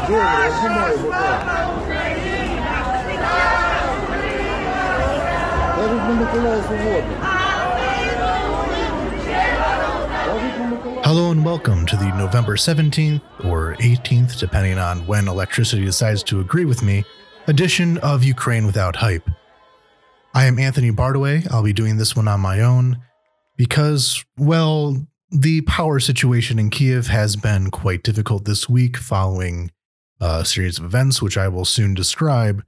Добре, знімаю, будь ласка. Кажуть, на Миколая свободно. Hello and welcome to the November 17th or 18th, depending on when electricity decides to agree with me, edition of Ukraine Without Hype. I am Anthony Bardaway. I'll be doing this one on my own because, well, the power situation in Kiev has been quite difficult this week following a series of events, which I will soon describe.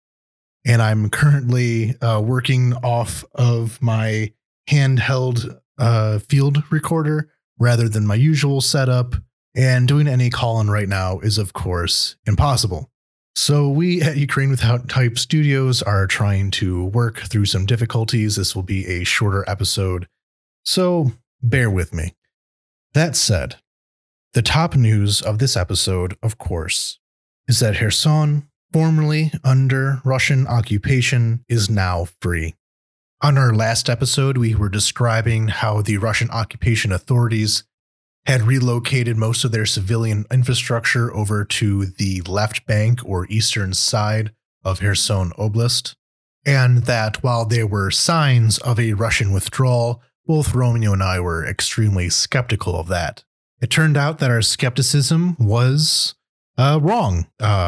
And I'm currently working off of my handheld field recorder rather than my usual setup, and doing any call-in right now is, of course, impossible. So we at Ukraine Without Hype Studios are trying to work through some difficulties. This will be a shorter episode, so bear with me. That said, the top news of this episode, of course, is that Kherson, formerly under Russian occupation, is now free. On our last episode, we were describing how the Russian occupation authorities had relocated most of their civilian infrastructure over to the left bank or eastern side of Kherson Oblast, and that while there were signs of a Russian withdrawal, both Romeo and I were extremely skeptical of that. It turned out that our skepticism was wrong.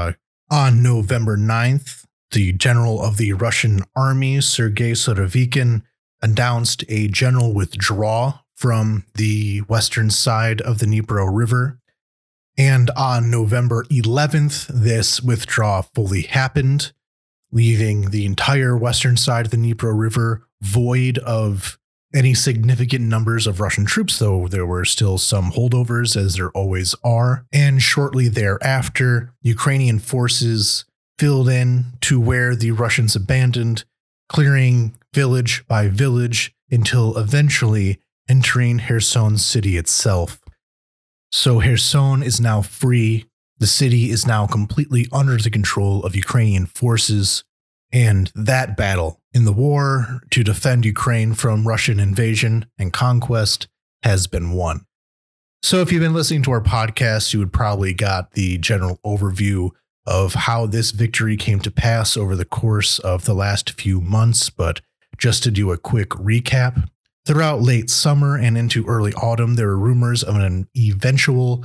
On November 9th, the general of the Russian army, Sergei Surovikin, announced a general withdrawal from the western side of the Dnipro River. And on November 11th, this withdrawal fully happened, leaving the entire western side of the Dnipro River void of any significant numbers of Russian troops, though there were still some holdovers, as there always are. And shortly thereafter, Ukrainian forces filled in to where the Russians abandoned, clearing village by village until eventually entering Kherson city itself. So Kherson is now free. The city is now completely under the control of Ukrainian forces, and that battle in the war to defend Ukraine from Russian invasion and conquest has been won. So if you've been listening to our podcast, you would probably got the general overview of how this victory came to pass over the course of the last few months, but just to do a quick recap, throughout late summer and into early autumn, there were rumors of an eventual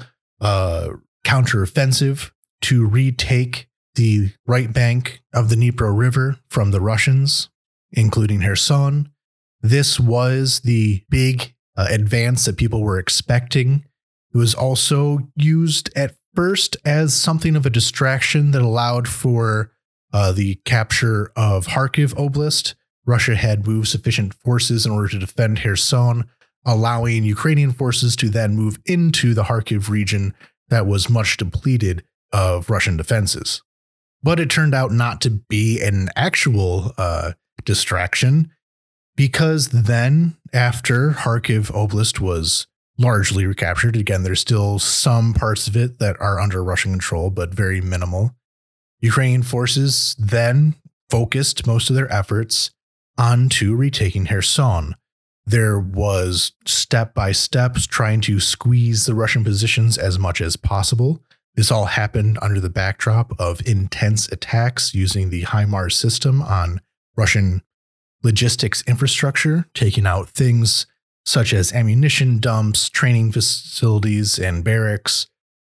counteroffensive to retake the right bank of the Dnipro River from the Russians, including Kherson. This was the big advance that people were expecting. It was also used at first as something of a distraction that allowed for the capture of Kharkiv Oblast. Russia had moved sufficient forces in order to defend Kherson, allowing Ukrainian forces to then move into the Kharkiv region that was much depleted of Russian defenses. But it turned out not to be an actual distraction, because then, after Kharkiv Oblast was largely recaptured, again, there's still some parts of it that are under Russian control, but very minimal, Ukrainian forces then focused most of their efforts onto retaking Kherson. There was step-by-step trying to squeeze the Russian positions as much as possible. This all happened under the backdrop of intense attacks using the HIMARS system on Russian logistics infrastructure, taking out things such as ammunition dumps, training facilities, and barracks,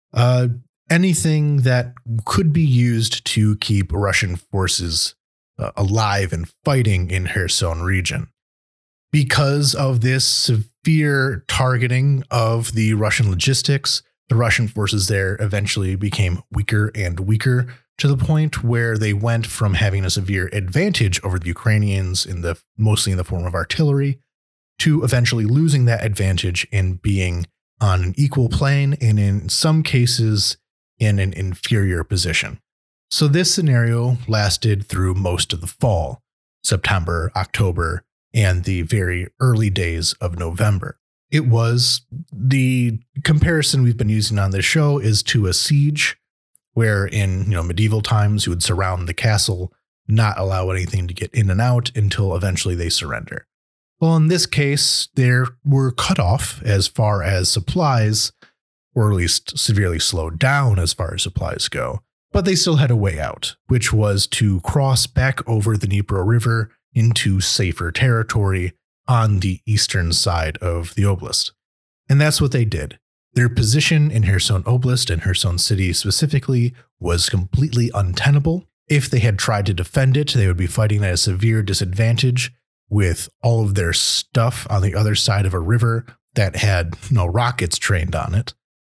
anything that could be used to keep Russian forces alive and fighting in Kherson region. Because of this severe targeting of the Russian logistics, the Russian forces there eventually became weaker and weaker, to the point where they went from having a severe advantage over the Ukrainians mostly in the form of artillery, to eventually losing that advantage and being on an equal plane, and in some cases in an inferior position. So this scenario lasted through most of the fall, September, October, and the very early days of November. It was the comparison we've been using on this show is to a siege, where in medieval times you would surround the castle, not allow anything to get in and out until eventually they surrender. Well, in this case, they were cut off as far as supplies or at least severely slowed down as far as supplies go. But they still had a way out, which was to cross back over the Dnipro River into safer territory on the eastern side of the oblast. And that's what they did. Their position in Kherson Oblast and Kherson City specifically was completely untenable. If they had tried to defend it, they would be fighting at a severe disadvantage with all of their stuff on the other side of a river that had no rockets trained on it.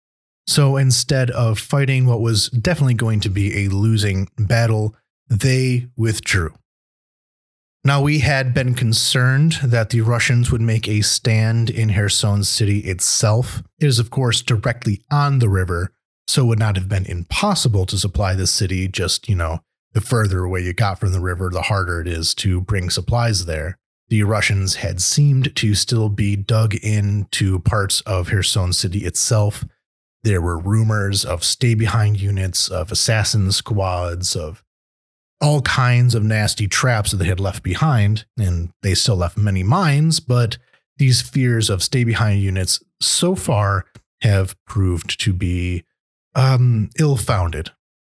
So instead of fighting what was definitely going to be a losing battle, they withdrew. Now, we had been concerned that the Russians would make a stand in Kherson City itself. It is, of course, directly on the river, so it would not have been impossible to supply the city. Just, the further away you got from the river, the harder it is to bring supplies there. The Russians had seemed to still be dug into parts of Kherson City itself. There were rumors of stay-behind units, of assassin squads, of all kinds of nasty traps that they had left behind, and they still left many mines, but these fears of stay-behind units so far have proved to be ill-founded.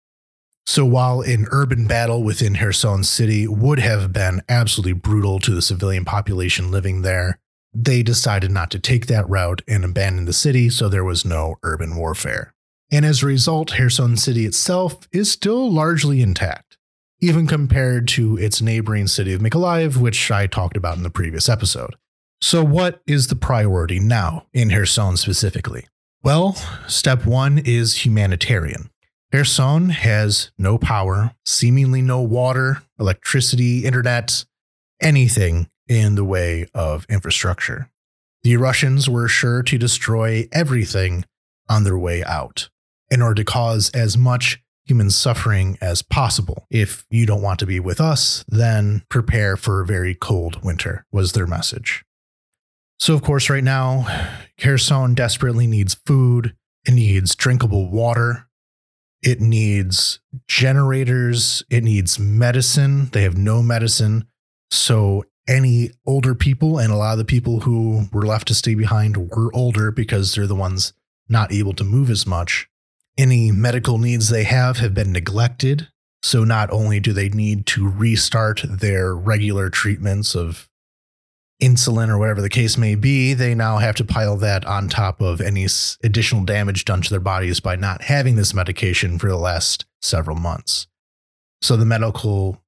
So while an urban battle within Kherson City would have been absolutely brutal to the civilian population living there, they decided not to take that route and abandon the city, so there was no urban warfare. And as a result, Kherson City itself is still largely intact, even compared to its neighboring city of Mykolaiv, which I talked about in the previous episode. So what is the priority now in Kherson specifically? Well, step one is humanitarian. Kherson has no power, seemingly no water, electricity, internet, anything in the way of infrastructure. The Russians were sure to destroy everything on their way out in order to cause as much human suffering as possible. If you don't want to be with us, then prepare for a very cold winter, was their message. So, of course, right now, Kherson desperately needs food. It needs drinkable water. It needs generators. It needs medicine. They have no medicine. So any older people, and a lot of the people who were left to stay behind were older because they're the ones not able to move as much. Any medical needs they have been neglected. So not only do they need to restart their regular treatments of insulin or whatever the case may be, they now have to pile that on top of any additional damage done to their bodies by not having this medication for the last several months. So the medical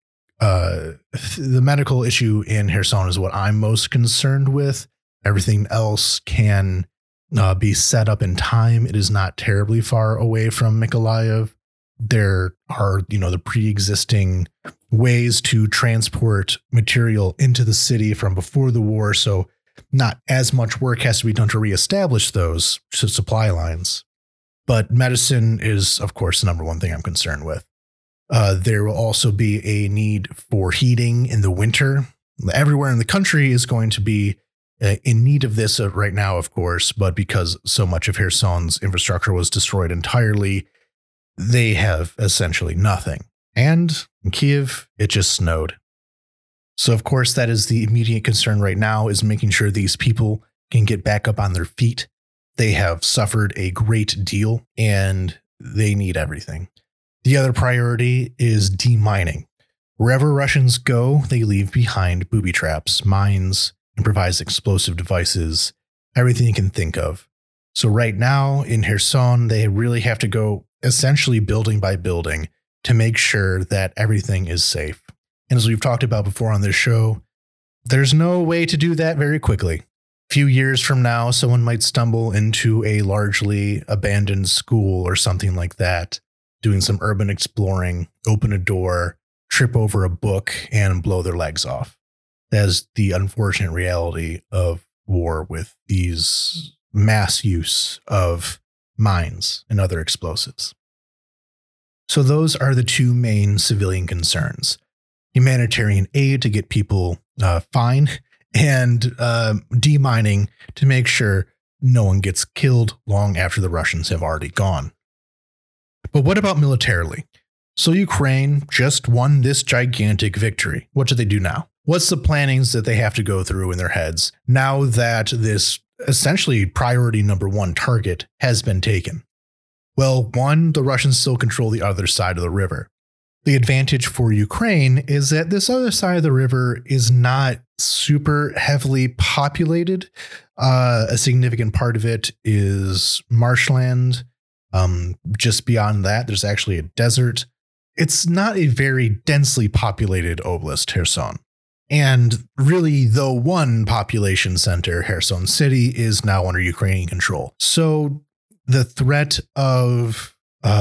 issue in Kherson is what I'm most concerned with. Everything else can be set up in time. It is not terribly far away from Mykolaiv. There are, the pre-existing ways to transport material into the city from before the war. So not as much work has to be done to reestablish those supply lines. But medicine is, of course, the number one thing I'm concerned with. There will also be a need for heating in the winter. Everywhere in the country is going to be in need of this right now, of course, but because so much of Kherson's infrastructure was destroyed entirely, they have essentially nothing. And in Kiev, it just snowed. So, of course, that is the immediate concern right now, is making sure these people can get back up on their feet. They have suffered a great deal, and they need everything. The other priority is demining. Wherever Russians go, they leave behind booby traps, mines, improvised explosive devices, everything you can think of. So right now in Kherson, they really have to go essentially building by building to make sure that everything is safe. And as we've talked about before on this show, there's no way to do that very quickly. A few years from now, someone might stumble into a largely abandoned school or something like that, doing some urban exploring, open a door, trip over a book, and blow their legs off. That's the unfortunate reality of war with these mass use of mines and other explosives. So those are the two main civilian concerns: humanitarian aid to get people fine, and demining to make sure no one gets killed long after the Russians have already gone. But what about militarily? So Ukraine just won this gigantic victory. What do they do now? What's the plannings that they have to go through in their heads now that this essentially priority number one target has been taken. Well, one, the Russians still control the other side of the river. The advantage for Ukraine is that this other side of the river is not super heavily populated. A significant part of it is marshland. Just beyond that, there's actually a desert. It's not a very densely populated oblast, Kherson. And really, the one population center, Kherson City, is now under Ukrainian control. So the threat of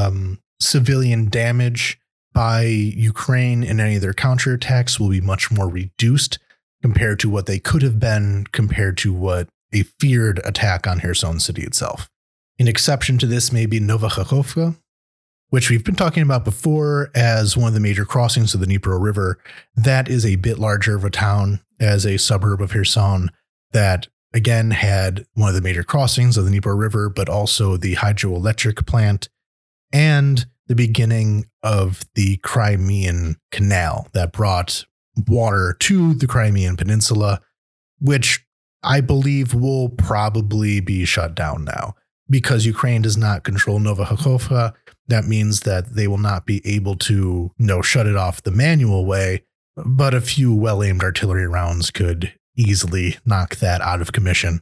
civilian damage by Ukraine in any of their counterattacks will be much more reduced compared to what they could have been, compared to what a feared attack on Kherson City itself. An exception to this may be Novokhovka, which we've been talking about before as one of the major crossings of the Dnipro River. That is a bit larger of a town as a suburb of Kherson that, again, had one of the major crossings of the Dnipro River, but also the hydroelectric plant and the beginning of the Crimean Canal that brought water to the Crimean Peninsula, which I believe will probably be shut down now because Ukraine does not control Novokhovka. That means that they will not be able to, shut it off the manual way, but a few well-aimed artillery rounds could easily knock that out of commission.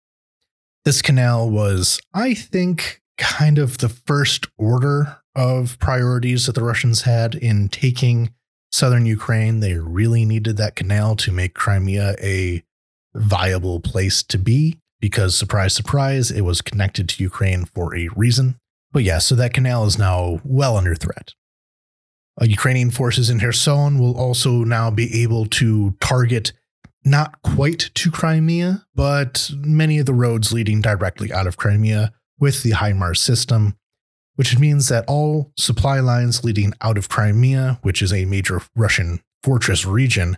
This canal was, I think, kind of the first order of priorities that the Russians had in taking southern Ukraine. They really needed that canal to make Crimea a viable place to be because, surprise, surprise, it was connected to Ukraine for a reason. But yeah, so that canal is now well under threat. Ukrainian forces in Kherson will also now be able to target not quite to Crimea, but many of the roads leading directly out of Crimea with the HIMARS system, which means that all supply lines leading out of Crimea, which is a major Russian fortress region,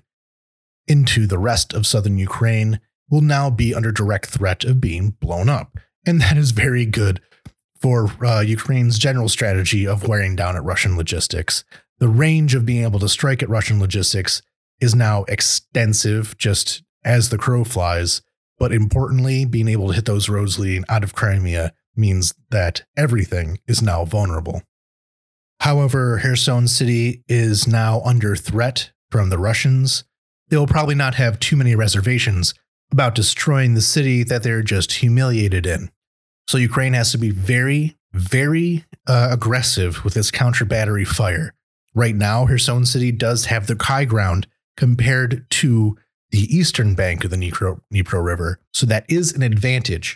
into the rest of southern Ukraine will now be under direct threat of being blown up. And that is very good for Ukraine's general strategy of wearing down at Russian logistics. The range of being able to strike at Russian logistics is now extensive, just as the crow flies. But importantly, being able to hit those roads leading out of Crimea means that everything is now vulnerable. However, Kherson City is now under threat from the Russians. They will probably not have too many reservations about destroying the city that they're just humiliated in. So Ukraine has to be very, very aggressive with its counter battery fire. Right now, Kherson City does have the high ground compared to the eastern bank of the Dnipro River, so that is an advantage.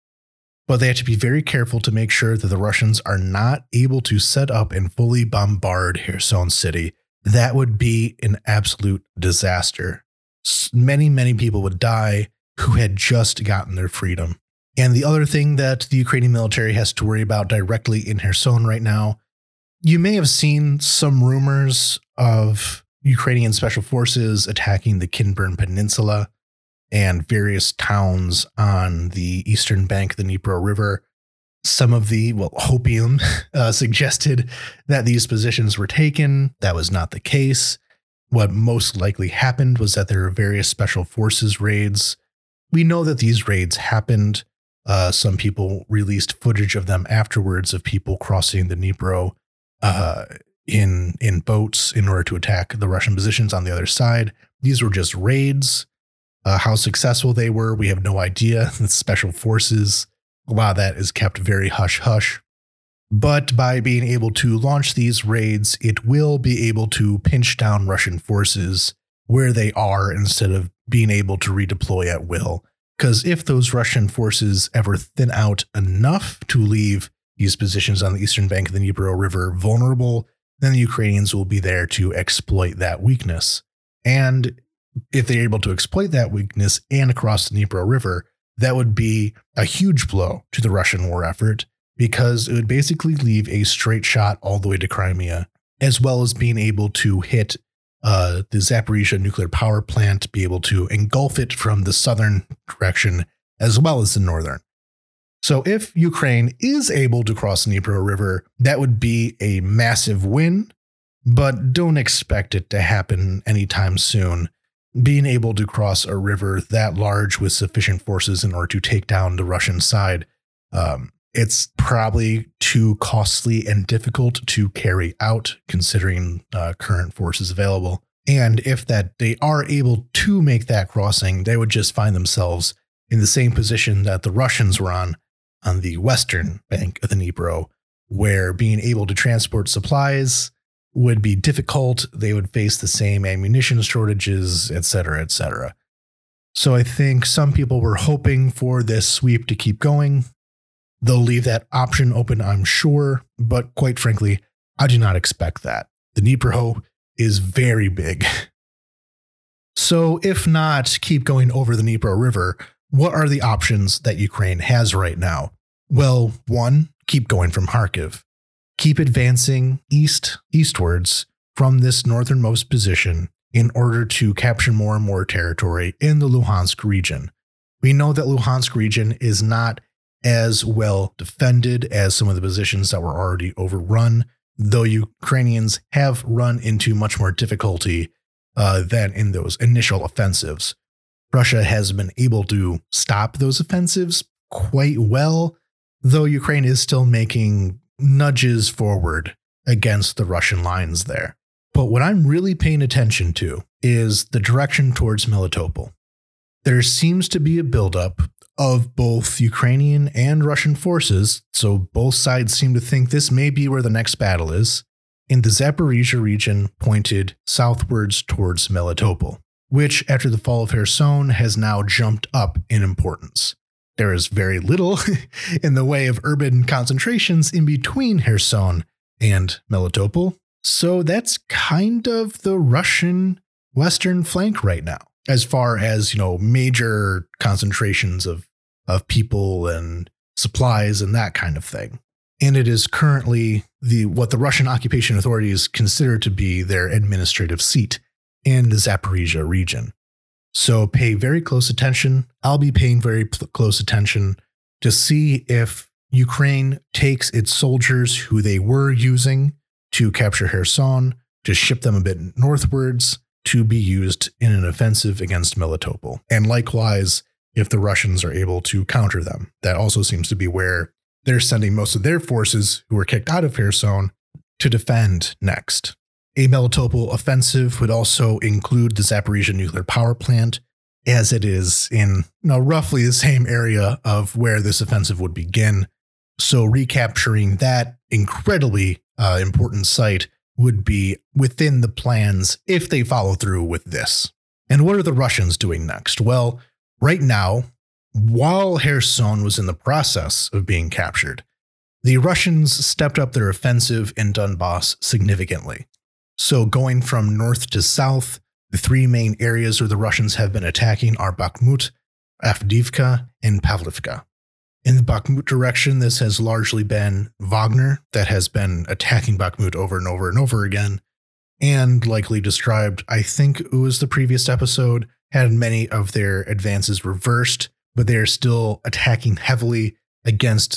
But they have to be very careful to make sure that the Russians are not able to set up and fully bombard Kherson City. That would be an absolute disaster. Many, many people would die who had just gotten their freedom. And the other thing that the Ukrainian military has to worry about directly in Kherson right now, you may have seen some rumors of Ukrainian special forces attacking the Kinburn Peninsula and various towns on the eastern bank of the Dnipro River. Some of the, hopium suggested that these positions were taken. That was not the case. What most likely happened was that there were various special forces raids. We know that these raids happened. Some people released footage of them afterwards of people crossing the Dnipro in boats in order to attack the Russian positions on the other side. These were just raids. How successful they were, we have no idea. The special forces, a lot of that is kept very hush-hush. But by being able to launch these raids, it will be able to pinch down Russian forces where they are instead of being able to redeploy at will. Because if those Russian forces ever thin out enough to leave these positions on the eastern bank of the Dnipro River vulnerable, then the Ukrainians will be there to exploit that weakness. And if they're able to exploit that weakness and across the Dnipro River, that would be a huge blow to the Russian war effort because it would basically leave a straight shot all the way to Crimea, as well as being able to hit the Zaporizhzhia nuclear power plant, be able to engulf it from the southern direction as well as the northern. So if Ukraine is able to cross the Dnipro River, that would be a massive win, but don't expect it to happen anytime soon. being able to cross a river that large with sufficient forces in order to take down the Russian side, it's probably too costly and difficult to carry out considering current forces available. And if that they are able to make that crossing, they would just find themselves in the same position that the Russians were on the western bank of the Dnipro, where being able to transport supplies would be difficult. They would face the same ammunition shortages, etc., etc. So I think some people were hoping for this sweep to keep going. They'll leave that option open, I'm sure, but quite frankly, I do not expect that. The Dnipro is very big. So if not keep going over the Dnipro River, what are the options that Ukraine has right now? Well, one, keep going from Kharkiv. Keep advancing eastwards from this northernmost position in order to capture more and more territory in the Luhansk region. We know that Luhansk region is not as well defended as some of the positions that were already overrun, though Ukrainians have run into much more difficulty than in those initial offensives. Russia has been able to stop those offensives quite well, though Ukraine is still making nudges forward against the Russian lines there. But what I'm really paying attention to is the direction towards Melitopol. There seems to be a buildup of both Ukrainian and Russian forces, so both sides seem to think this may be where the next battle is, in the Zaporizhia region pointed southwards towards Melitopol, which after the fall of Kherson has now jumped up in importance. There is very little in the way of urban concentrations in between Kherson and Melitopol, so that's kind of the Russian western flank right now, as far as, major concentrations of people and supplies and that kind of thing. And it is currently what the Russian occupation authorities consider to be their administrative seat in the Zaporizhia region. So pay very close attention. I'll be paying very close attention to see if Ukraine takes its soldiers who they were using to capture Kherson, to ship them a bit northwards to be used in an offensive against Melitopol. And likewise, if the Russians are able to counter them. That also seems to be where they're sending most of their forces who were kicked out of Kherson to defend next. A Melitopol offensive would also include the Zaporizhia nuclear power plant, as it is in roughly the same area of where this offensive would begin. So recapturing that incredibly important site would be within the plans if they follow through with this. And what are the Russians doing next? Well, right now, while Kherson was in the process of being captured, the Russians stepped up their offensive in Donbass significantly. So going from north to south, the three main areas where the Russians have been attacking are Bakhmut, Avdiivka, and Pavlivka. In the Bakhmut direction, this has largely been Wagner that has been attacking Bakhmut over and over and over again, and likely described, I think it was the previous episode, had many of their advances reversed, but they are still attacking heavily against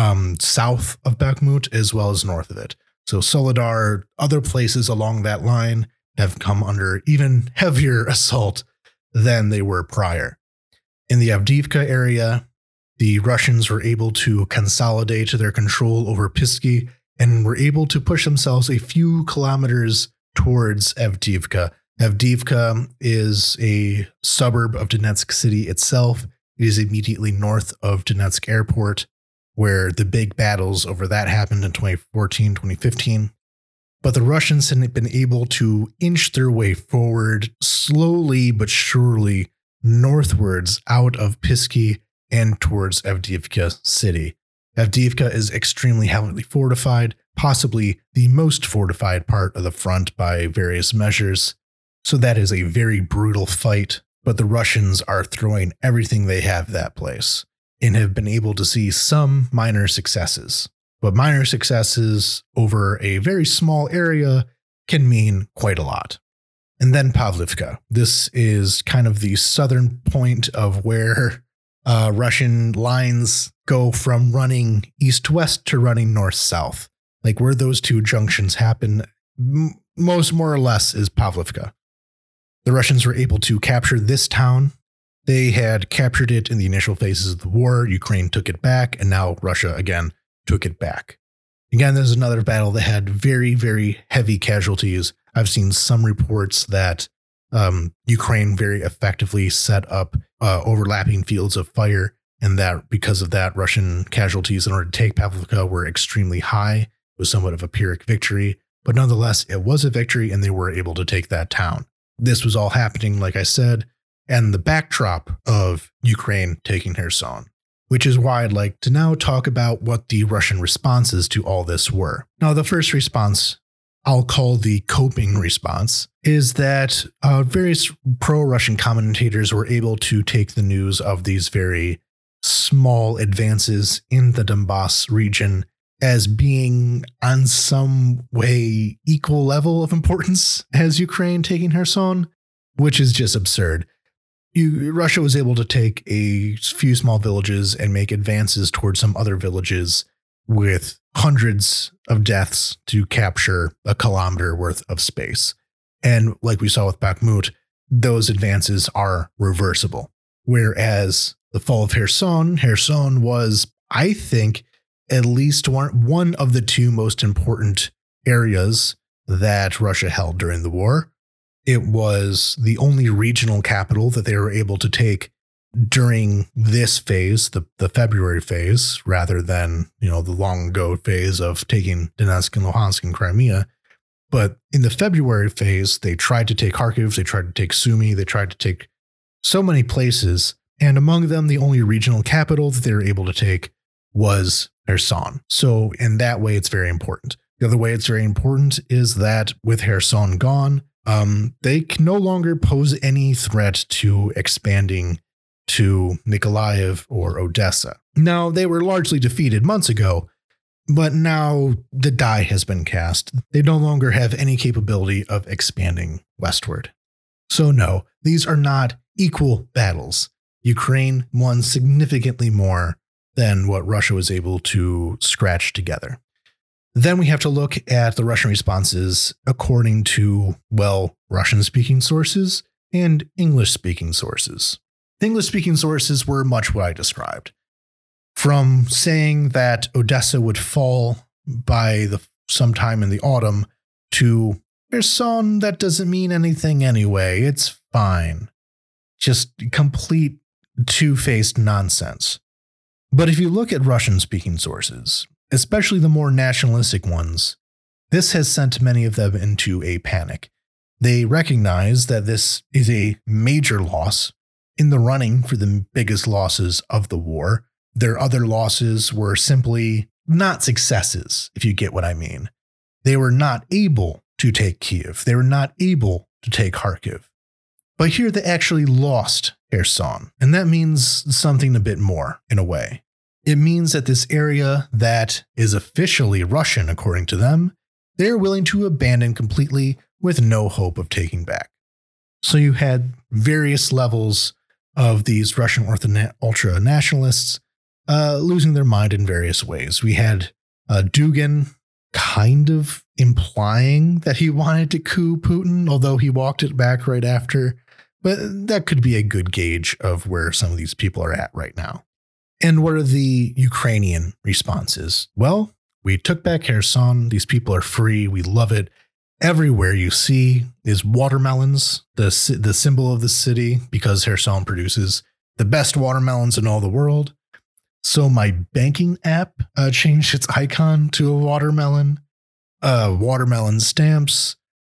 south of Bakhmut as well as north of it. So Soledar, other places along that line have come under even heavier assault than they were prior. In the Avdiivka area, the Russians were able to consolidate their control over Pisky and were able to push themselves a few kilometers towards Avdiivka. Avdiivka is a suburb of Donetsk city itself. It is immediately north of Donetsk Airport, where the big battles over that happened in 2014, 2015. But the Russians had been able to inch their way forward slowly but surely northwards out of Pisky and towards Avdiivka city. Avdiivka is extremely heavily fortified, possibly the most fortified part of the front by various measures. So that is a very brutal fight, but the Russians are throwing everything they have at that place and have been able to see some minor successes. But minor successes over a very small area can mean quite a lot. And then Pavlivka. This is kind of the southern point of where Russian lines go from running east-west to running north-south. Like where those two junctions happen, more or less is Pavlivka. The Russians were able to capture this town. They had captured it in the initial phases of the war. Ukraine took it back, and now Russia again took it back. Again, there's another battle that had very, very heavy casualties. I've seen some reports that Ukraine very effectively set up overlapping fields of fire, and that because of that, Russian casualties in order to take Pavlovka were extremely high. It was somewhat of a Pyrrhic victory, but nonetheless, it was a victory, and they were able to take that town. This was all happening, like I said, and the backdrop of Ukraine taking Kherson, which is why I'd like to now talk about what the Russian responses to all this were. Now, the first response, I'll call the coping response, is that various pro-Russian commentators were able to take the news of these very small advances in the Donbass region as being on some way equal level of importance as Ukraine taking Kherson, which is just absurd. Russia was able to take a few small villages and make advances towards some other villages with hundreds of deaths to capture a kilometer worth of space. And like we saw with Bakhmut, those advances are reversible. Whereas the fall of Kherson was, I think, at least one of the two most important areas that Russia held during the war. It was the only regional capital that they were able to take during this phase, the February phase, rather than, the long ago phase of taking Donetsk and Luhansk and Crimea. But in the February phase, they tried to take Kharkiv, they tried to take Sumy, they tried to take so many places. And among them, the only regional capital that they were able to take was Kherson. So in that way, it's very important. The other way it's very important is that with Kherson gone, they can no longer pose any threat to expanding to Mykolaiv or Odessa. Now, they were largely defeated months ago, but now the die has been cast. They no longer have any capability of expanding westward. So no, these are not equal battles. Ukraine won significantly more than what Russia was able to scratch together. Then we have to look at the Russian responses according to, Russian-speaking sources and English-speaking sources. The English-speaking sources were much what I described. From saying that Odessa would fall by sometime in the autumn to Kherson, that doesn't mean anything anyway. It's fine. Just complete two-faced nonsense. But if you look at Russian-speaking sources, especially the more nationalistic ones, this has sent many of them into a panic. They recognize that this is a major loss in the running for the biggest losses of the war. Their other losses were simply not successes, if you get what I mean. They were not able to take Kyiv. They were not able to take Kharkiv. But here they actually lost Kherson, and that means something a bit more, in a way. It means that this area that is officially Russian, according to them, they're willing to abandon completely with no hope of taking back. So you had various levels of these Russian ultra-nationalists losing their mind in various ways. We had Dugin kind of implying that he wanted to coup Putin, although he walked it back right after. But that could be a good gauge of where some of these people are at right now. And what are the Ukrainian responses? Well, we took back Kherson. These people are free. We love it. Everywhere you see is watermelons, the symbol of the city, because Kherson produces the best watermelons in all the world. So my banking app changed its icon to a watermelon, watermelon stamps,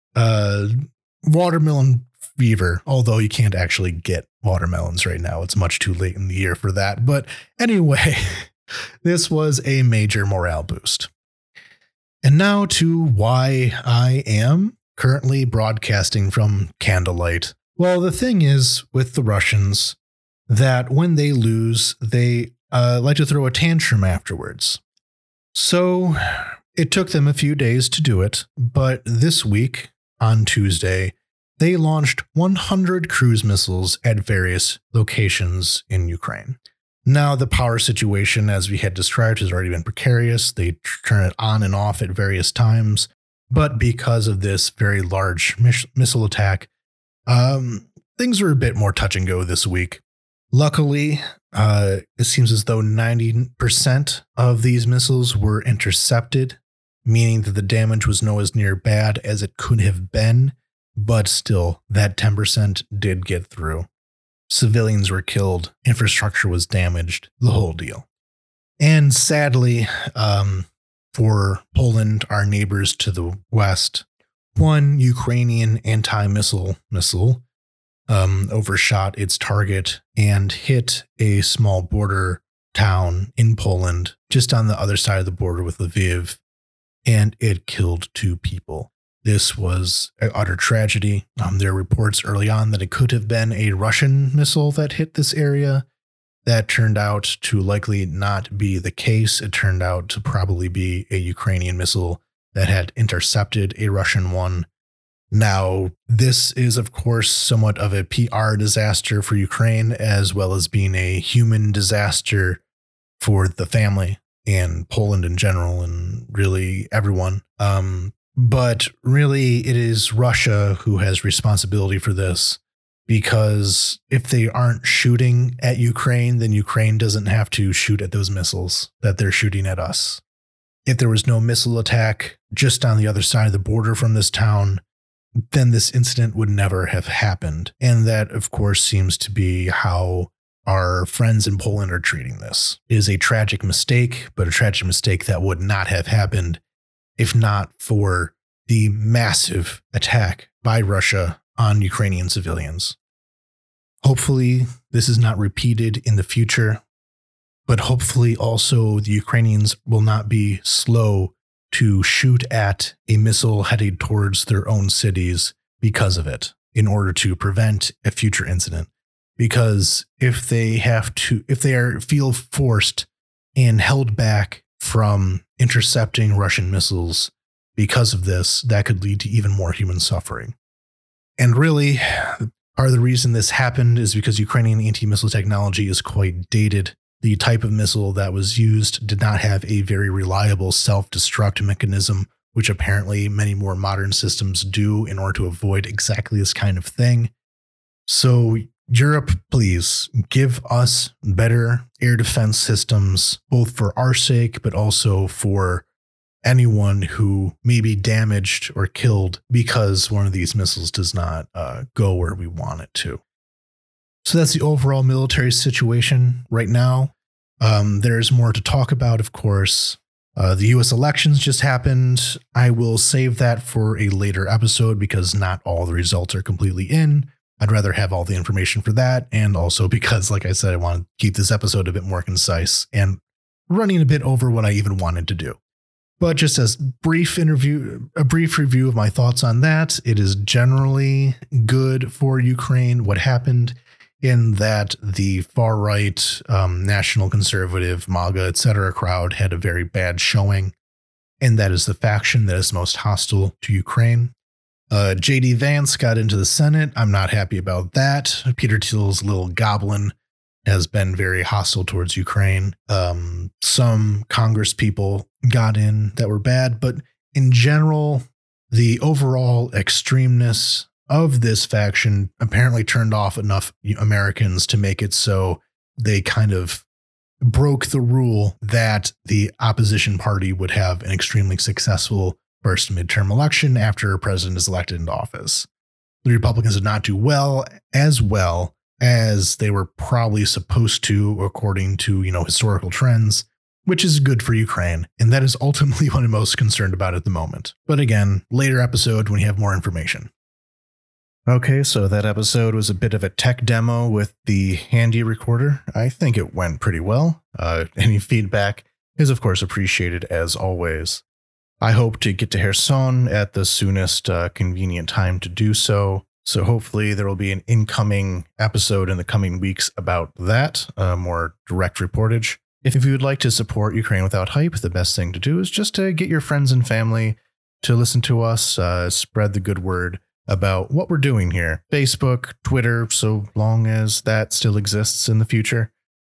watermelon fever, although you can't actually get watermelons right now. It's much too late in the year for that. But anyway, this was a major morale boost. And now to why I am currently broadcasting from Candlelight. Well, the thing is with the Russians that when they lose, they like to throw a tantrum afterwards. So it took them a few days to do it, but this week, on Tuesday, they launched 100 cruise missiles at various locations in Ukraine. Now, the power situation, as we had described, has already been precarious. They turn it on and off at various times. But because of this very large missile attack, Things were a bit more touch and go this week. Luckily, it seems as though 90% of these missiles were intercepted, meaning that the damage was no as near bad as it could have been, but still, that 10% did get through. Civilians were killed, infrastructure was damaged, the whole deal. And sadly, for Poland, our neighbors to the west, one Ukrainian anti-missile missile overshot its target and hit a small border town in Poland, just on the other side of the border with Lviv, and it killed 2 people. This was an utter tragedy. There are reports early on that it could have been a Russian missile that hit this area. That turned out to likely not be the case. It turned out to probably be a Ukrainian missile that had intercepted a Russian one. Now, this is, of course, somewhat of a PR disaster for Ukraine, as well as being a human disaster for the family and Poland in general, and really everyone. But really, it is Russia who has responsibility for this, because if they aren't shooting at Ukraine, then Ukraine doesn't have to shoot at those missiles that they're shooting at us. If there was no missile attack just on the other side of the border from this town, then this incident would never have happened. And that, of course, seems to be how our friends in Poland are treating this. It is a tragic mistake, but a tragic mistake that would not have happened if not for the massive attack by Russia on Ukrainian civilians. Hopefully, this is not repeated in the future, but hopefully also the Ukrainians will not be slow to shoot at a missile headed towards their own cities because of it, in order to prevent a future incident. Because if they feel forced and held back from intercepting Russian missiles because of this, that could lead to even more human suffering. And really, part of the reason this happened is because Ukrainian anti-missile technology is quite dated. The type of missile that was used did not have a very reliable self-destruct mechanism, which apparently many more modern systems do in order to avoid exactly this kind of thing. So Europe, please give us better air defense systems, both for our sake, but also for anyone who may be damaged or killed because one of these missiles does not go where we want it to. So that's the overall military situation right now. There's more to talk about, of course. The U.S. elections just happened. I will save that for a later episode because not all the results are completely in. I'd rather have all the information for that. And also because, like I said, I want to keep this episode a bit more concise and running a bit over what I even wanted to do. But just as a brief review of my thoughts on that, it is generally good for Ukraine. What happened in that the far right, national conservative, MAGA, etc. crowd had a very bad showing. And that is the faction that is most hostile to Ukraine. J.D. Vance got into the Senate. I'm not happy about that. Peter Thiel's little goblin has been very hostile towards Ukraine. Some Congress people got in that were bad, but in general, the overall extremeness of this faction apparently turned off enough Americans to make it so they kind of broke the rule that the opposition party would have an extremely successful first midterm election after a president is elected into office. The Republicans did not do well as they were probably supposed to, according to, historical trends, which is good for Ukraine. And that is ultimately what I'm most concerned about at the moment. But again, later episode when you have more information. Okay, so that episode was a bit of a tech demo with the Handy recorder. I think it went pretty well. Any feedback is, of course, appreciated as always. I hope to get to Kherson at the soonest convenient time to do so. So hopefully there will be an incoming episode in the coming weeks about that, more direct reportage. If you would like to support Ukraine Without Hype, the best thing to do is just to get your friends and family to listen to us, spread the good word about what we're doing here. Facebook, Twitter, so long as that still exists in the future.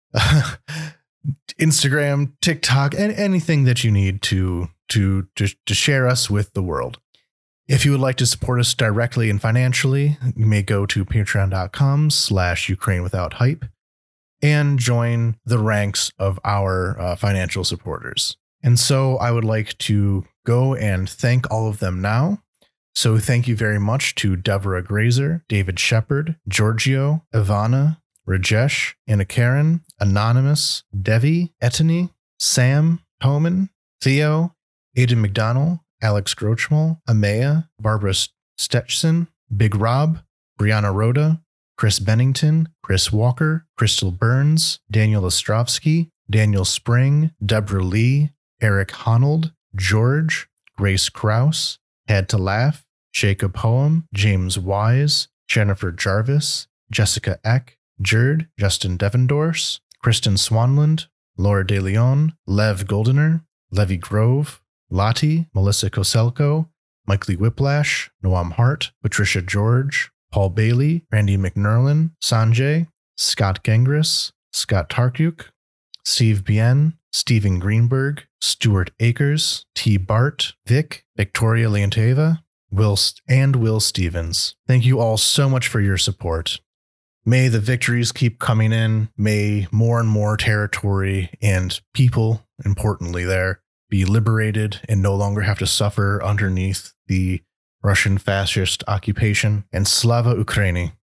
Instagram, TikTok, and anything that you need to share us with the world. If you would like to support us directly and financially, you may go to patreon.com/Ukraine without hype and join the ranks of our financial supporters. And so I would like to go and thank all of them now. So thank you very much to Deborah Grazer, David Shepard, Giorgio, Ivana, Rajesh, Anna Karen, Anonymous, Devi, Etany, Sam, Homan, Theo, Aidan McDonald, Alex Grochmal, Amaya, Barbara Stetchson, Big Rob, Brianna Rhoda, Chris Bennington, Chris Walker, Crystal Burns, Daniel Ostrovsky, Daniel Spring, Deborah Lee, Eric Honold, George, Grace Krause, Had to Laugh, Jacob Hoem, James Wise, Jennifer Jarvis, Jessica Eck, Jerd, Justin Devendorse, Kristen Swanland, Laura De Leon, Lev Goldener, Levy Grove, Lottie, Melissa Koselko, Mike Lee Whiplash, Noam Hart, Patricia George, Paul Bailey, Randy McNerlin, Sanjay, Scott Gengris, Scott Tarkuk, Steve Bien, Stephen Greenberg, Stuart Akers, T. Bart, Vic, Victoria Leonteva, Will Stevens. Thank you all so much for your support. May the victories keep coming in. May more and more territory and people, importantly there, be liberated and no longer have to suffer underneath the Russian fascist occupation. And Slava Ukraini.